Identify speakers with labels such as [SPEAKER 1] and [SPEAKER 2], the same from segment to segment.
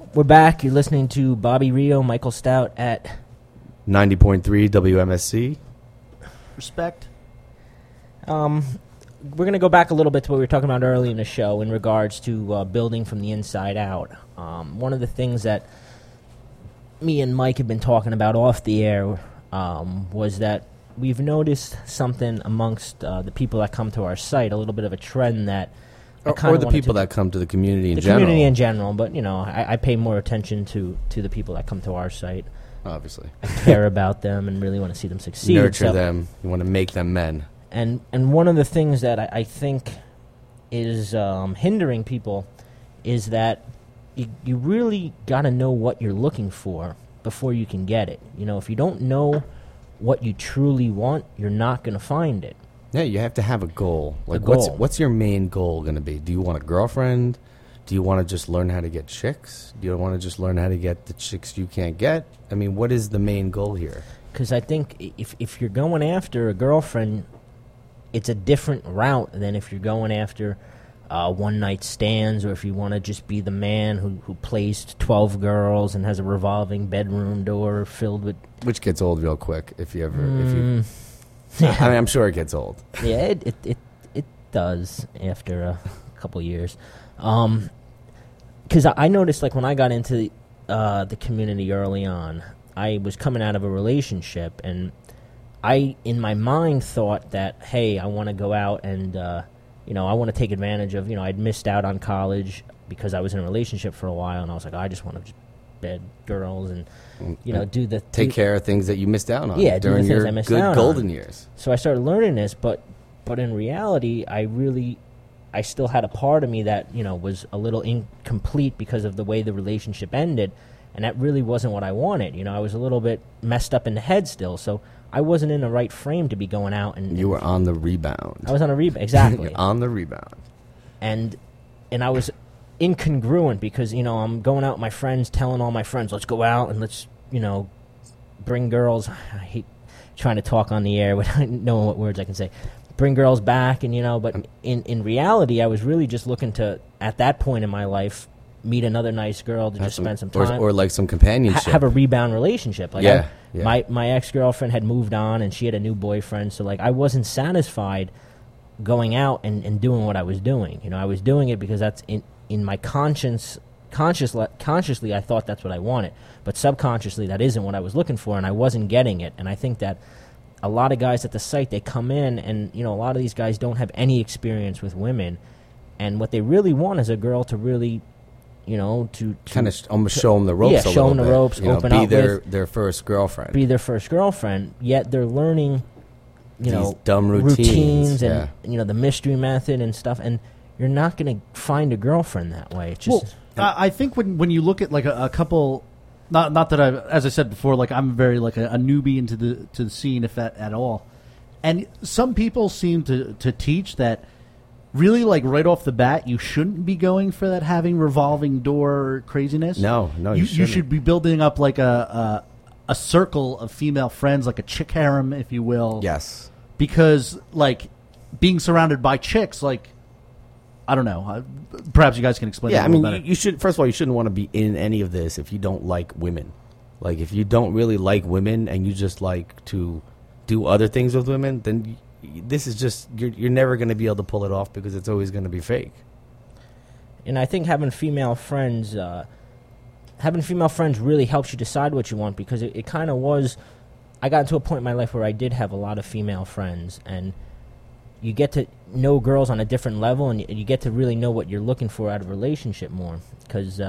[SPEAKER 1] We're back. You're listening to Bobby Rio, Michael Stout at
[SPEAKER 2] 90.3 WMSC.
[SPEAKER 3] Respect.
[SPEAKER 1] We're going to go back a little bit to what we were talking about early in the show in regards to building from the inside out. One of the things that me and Mike have been talking about off the air was that we've noticed something amongst the people that come to our site, a little bit of a trend that
[SPEAKER 2] Or the people that come to the community in general.
[SPEAKER 1] The community in general, but, you know, I pay more attention to the people that come to our site.
[SPEAKER 2] Obviously.
[SPEAKER 1] I care about them and really want to see them succeed.
[SPEAKER 2] Nurture them. You want to make them men.
[SPEAKER 1] And one of the things that I think is hindering people is that you really got to know what you're looking for before you can get it. You know, if you don't know what you truly want, you're not going to find it.
[SPEAKER 2] Yeah, you have to have a goal. Like,
[SPEAKER 1] goal.
[SPEAKER 2] What's your main goal going to be? Do you want a girlfriend? Do you want to just learn how to get chicks? Do you want to just learn how to get the chicks you can't get? I mean, what is the main goal here?
[SPEAKER 1] Because I think if you're going after a girlfriend, it's a different route than if you're going after one-night stands, or if you want to just be the man who plays 12 girls and has a revolving bedroom door filled with...
[SPEAKER 2] Which gets old real quick if you ever... I mean, I'm sure it gets old.
[SPEAKER 1] Yeah, it does after a couple years. Because I noticed, like, when I got into the community early on, I was coming out of a relationship, and I, in my mind, thought that, hey, I want to go out and, you know, I want to take advantage of, you know, I'd missed out on college because I was in a relationship for a while, and I was like, I just want to just bed girls and, you know,
[SPEAKER 2] take care of things that you missed out on
[SPEAKER 1] do
[SPEAKER 2] during
[SPEAKER 1] the
[SPEAKER 2] your
[SPEAKER 1] I missed
[SPEAKER 2] good
[SPEAKER 1] out
[SPEAKER 2] golden
[SPEAKER 1] on.
[SPEAKER 2] years.
[SPEAKER 1] So I started learning this, but in reality, I still had a part of me that, you know, was a little incomplete because of the way the relationship ended, and that really wasn't what I wanted. You know, I was a little bit messed up in the head still, so I wasn't in the right frame to be going out and...
[SPEAKER 2] You were on the rebound.
[SPEAKER 1] I was on a rebound, exactly.
[SPEAKER 2] On the rebound.
[SPEAKER 1] And I was incongruent because, you know, I'm going out with my friends, telling all my friends, let's go out and let's, you know, bring girls. I hate trying to talk on the air without knowing what words I can say. Bring girls back, and, you know, but in reality, I was really just looking to, at that point in my life, meet another nice girl to spend some time.
[SPEAKER 2] Or like some companionship.
[SPEAKER 1] Have a rebound relationship. Like,
[SPEAKER 2] yeah.
[SPEAKER 1] My ex-girlfriend had moved on, and she had a new boyfriend, so, like, I wasn't satisfied going out and doing what I was doing. You know, I was doing it because that's in my consciously I thought that's what I wanted, but subconsciously that isn't what I was looking for, and I wasn't getting it. And I think that a lot of guys at the site, they come in, and, you know, a lot of these guys don't have any experience with women, and what they really want is a girl to really, you know, to kind of
[SPEAKER 2] almost show them the ropes.
[SPEAKER 1] Yeah, show them the ropes. Open up,
[SPEAKER 2] be their first girlfriend.
[SPEAKER 1] Be their first girlfriend. Yet they're learning, you know,
[SPEAKER 2] dumb routines
[SPEAKER 1] and you know, the mystery method and stuff, and you're not going to find a girlfriend that way. It's just,
[SPEAKER 3] I think when you look at like a couple, not that as I said before, like I'm very like a newbie into the scene, if that at all, and some people seem to teach that really, like, right off the bat, you shouldn't be going for that having revolving door craziness.
[SPEAKER 2] No, you
[SPEAKER 3] should be building up like a circle of female friends, like a chick harem, if you will.
[SPEAKER 2] Yes,
[SPEAKER 3] because like being surrounded by chicks, like, I don't know. Perhaps you guys can explain.
[SPEAKER 2] Yeah,
[SPEAKER 3] I mean,
[SPEAKER 2] you should. First of all, you shouldn't want to be in any of this if you don't like women. Like, if you don't really like women and you just like to do other things with women, then this is just you're never going to be able to pull it off because it's always going to be fake.
[SPEAKER 1] And I think having female friends really helps you decide what you want, because it kind of was. I got to a point in my life where I did have a lot of female friends, and you get to know girls on a different level, and you get to really know what you're looking for out of a relationship more, because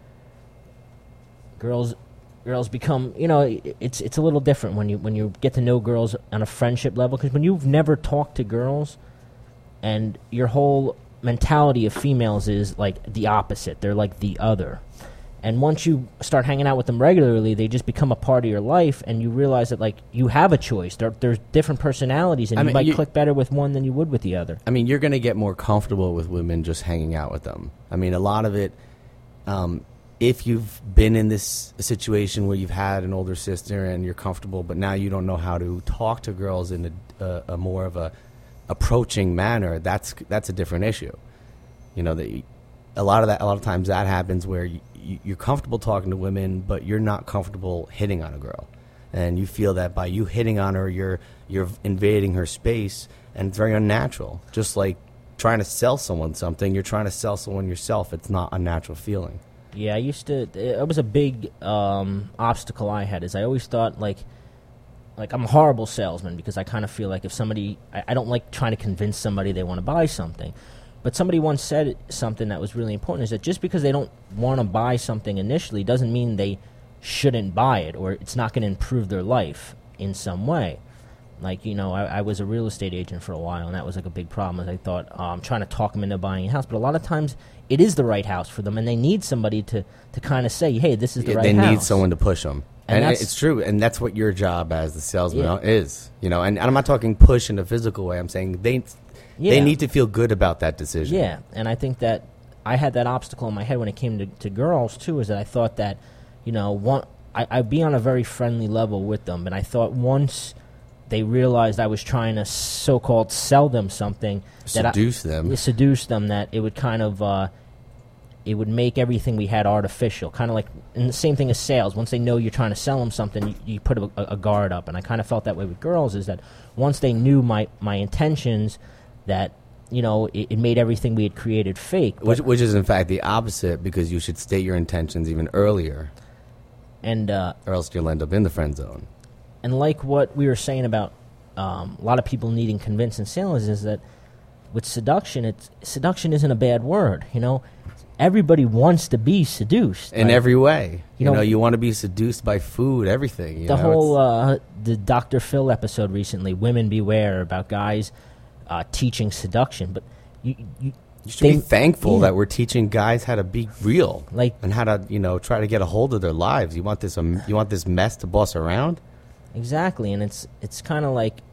[SPEAKER 1] girls become, you know, it's a little different when you get to know girls on a friendship level, because when you've never talked to girls, and your whole mentality of females is like the opposite, they're like the other. And once you start hanging out with them regularly, they just become a part of your life, and you realize that, like, you have a choice. There's different personalities, and you might click better with one than you would with the other.
[SPEAKER 2] I mean, you're going to get more comfortable with women just hanging out with them. I mean, a lot of it, if you've been in this situation where you've had an older sister and you're comfortable, but now you don't know how to talk to girls in a more of a approaching manner, that's a different issue. You know, a lot of times that happens where you're comfortable talking to women, but you're not comfortable hitting on a girl, and you feel that by you hitting on her, you're invading her space, and it's very unnatural. Just like trying to sell someone something, you're trying to sell someone yourself. It's not a natural feeling.
[SPEAKER 1] Yeah, it was a big obstacle I had, is I always thought, like I'm a horrible salesman, because I kind of feel like if somebody, I don't like trying to convince somebody they want to buy something. But somebody once said something that was really important, is that just because they don't want to buy something initially doesn't mean they shouldn't buy it, or it's not going to improve their life in some way. Like, I was a real estate agent for a while, and that was like a big problem. As I thought, I'm trying to talk them into buying a house, but a lot of times it is the right house for them, and they need somebody to kind of say, hey, this is the right house.
[SPEAKER 2] They need someone to push them. And it's true, and that's what your job as the salesman is. And I'm not talking push in a physical way. I'm saying they need to feel good about that decision.
[SPEAKER 1] Yeah, and I think that I had that obstacle in my head when it came to girls, too, is that I thought that, I'd be on a very friendly level with them, and I thought once they realized I was trying to so-called sell them something,
[SPEAKER 2] seduce
[SPEAKER 1] them, that it would kind of it would make everything we had artificial, kind of like, and the same thing as sales. Once they know you're trying to sell them something, you put a guard up, and I kind of felt that way with girls, is that once they knew my intentions, that it made everything we had created fake.
[SPEAKER 2] Which is in fact the opposite, because you should state your intentions even earlier,
[SPEAKER 1] and
[SPEAKER 2] or else you'll end up in the friend zone.
[SPEAKER 1] And like what we were saying about a lot of people needing convincing sales, is that with seduction, seduction isn't a bad word. Everybody wants to be seduced
[SPEAKER 2] in every way. You want to be seduced by food, everything.
[SPEAKER 1] The Dr. Phil episode recently, Women Beware, about guys teaching seduction, but you
[SPEAKER 2] should be thankful that we're teaching guys how to be real, and how to try to get a hold of their lives. You want this mess to boss around?
[SPEAKER 1] Exactly, and it's kind of like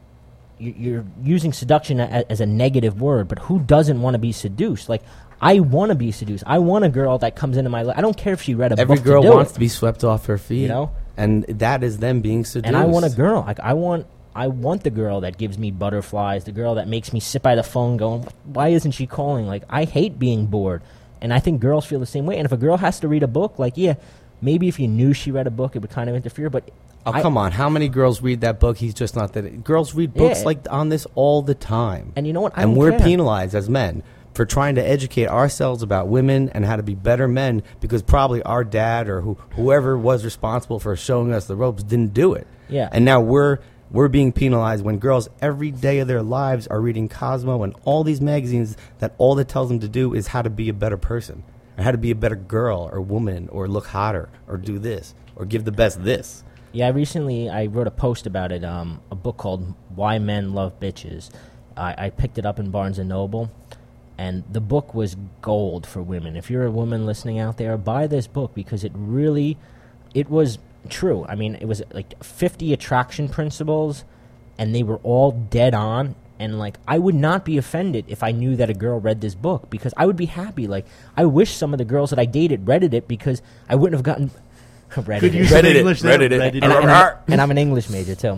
[SPEAKER 1] you're using seduction as a negative word, but who doesn't want to be seduced? Like, I want to be seduced. I want a girl that comes into my life. I don't care if she read a book.
[SPEAKER 2] Every girl wants to be swept off her feet, and that is them being seduced.
[SPEAKER 1] And I want a girl. Like, I want the girl that gives me butterflies, the girl that makes me sit by the phone going, why isn't she calling? Like, I hate being bored, and I think girls feel the same way. And if a girl has to read a book, like, yeah, maybe if you knew she read a book, it would kind of interfere, but...
[SPEAKER 2] come on. How many girls read that book? He's just not that... Girls read books on this all the time.
[SPEAKER 1] And you know what?
[SPEAKER 2] And we're penalized as men for trying to educate ourselves about women and how to be better men, because probably our dad or whoever was responsible for showing us the ropes didn't do it.
[SPEAKER 1] Yeah.
[SPEAKER 2] And now we're being penalized when girls every day of their lives are reading Cosmo and all these magazines that all it tells them to do is how to be a better person, or how to be a better girl or woman, or look hotter, or do this, or give the best this.
[SPEAKER 1] Yeah, I wrote a post about it, a book called Why Men Love Bitches. I picked it up in Barnes & Noble, and the book was gold for women. If you're a woman listening out there, buy this book, because it was true. I mean, it was like 50 attraction principles, and they were all dead on. And, like, I would not be offended if I knew that a girl read this book, because I would be happy. Like, I wish some of the girls that I dated read it, because I wouldn't have gotten...
[SPEAKER 3] Reddit.
[SPEAKER 1] And I'm an English major, too.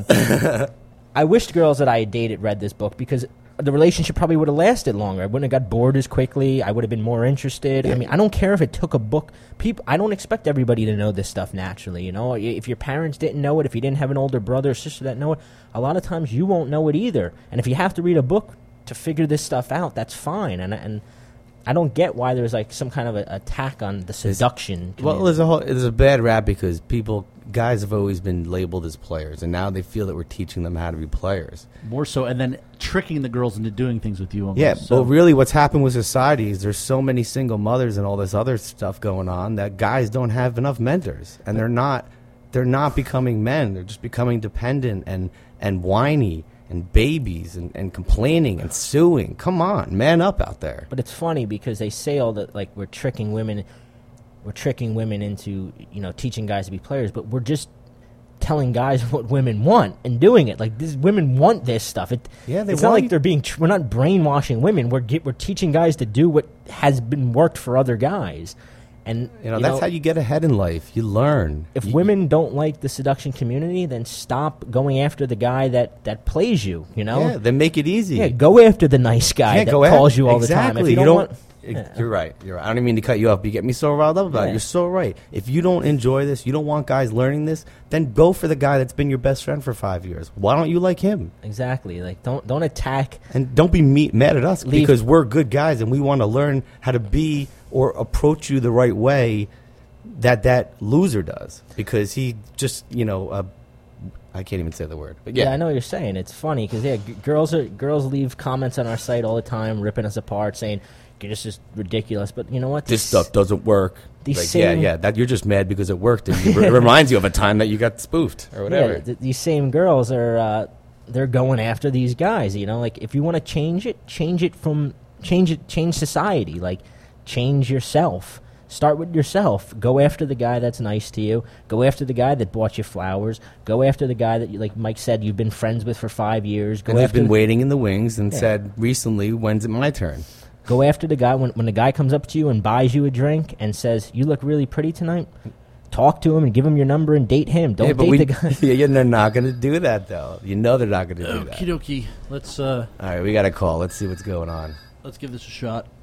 [SPEAKER 1] I wished girls that I dated read this book, because the relationship probably would have lasted longer. I wouldn't have got bored as quickly. I would have been more interested. I mean, I don't care if it took a book. I don't expect everybody to know this stuff naturally. If your parents didn't know it, if you didn't have an older brother or sister that know it, a lot of times you won't know it either. And if you have to read a book to figure this stuff out, that's fine. And I don't get why there's like some kind of attack on the seduction.
[SPEAKER 2] Well, there's a bad rap because guys have always been labeled as players, and now they feel that we're teaching them how to be players.
[SPEAKER 3] More so, and then tricking the girls into doing things with you. Almost.
[SPEAKER 2] Yeah, but really what's happened with society is there's so many single mothers and all this other stuff going on that guys don't have enough mentors, and they're not becoming men. They're just becoming dependent and whiny and babies and complaining and suing. Come on, man up out there.
[SPEAKER 1] But it's funny because they say all that, like, we're tricking women into, teaching guys to be players, but we're just telling guys what women want and doing it. Like, women want this stuff. It's not like we're not brainwashing women. We're teaching guys to do what has been worked for other guys. And
[SPEAKER 2] that's how you get ahead in life. You learn.
[SPEAKER 1] If women don't like the seduction community, then stop going after the guy that plays you.
[SPEAKER 2] Yeah, then make it easy.
[SPEAKER 1] Yeah, go after the nice guy that calls you all the time. If you don't want,
[SPEAKER 2] You're right. You're right. I don't even mean to cut you off, but you get me so riled up about it.
[SPEAKER 1] Yeah.
[SPEAKER 2] You're so right. If you don't enjoy this, you don't want guys learning this, then go for the guy that's been your best friend for 5 years. Why don't you like him?
[SPEAKER 1] Exactly. Like, don't attack.
[SPEAKER 2] And don't be mad at us because we're good guys and we want to learn how to be or approach you the right way that loser does. Because he just, I can't even say the word. But
[SPEAKER 1] Yeah, I know what you're saying. It's funny because girls leave comments on our site all the time, ripping us apart, saying this is ridiculous. But you know what?
[SPEAKER 2] This stuff doesn't work.
[SPEAKER 1] These
[SPEAKER 2] That you're just mad because it worked. And it reminds you of a time that you got spoofed or whatever.
[SPEAKER 1] Yeah, these same girls are they're going after these guys. Like if you want to change society. Like change yourself. Start with yourself. Go after the guy that's nice to you. Go after the guy that bought you flowers. Go after the guy that, like Mike said, you've been friends with for 5 years.
[SPEAKER 2] And they've been waiting in the wings and said recently, when's it my turn?
[SPEAKER 1] Go after the guy. When the guy comes up to you and buys you a drink and says, you look really pretty tonight, talk to him and give him your number and date him. Don't date the guy.
[SPEAKER 2] Yeah, they're not going to do that, though. You know they're not going to do that.
[SPEAKER 3] Okie dokie. Let's
[SPEAKER 2] All right, we got a call. Let's see what's going on.
[SPEAKER 3] let's give this a shot.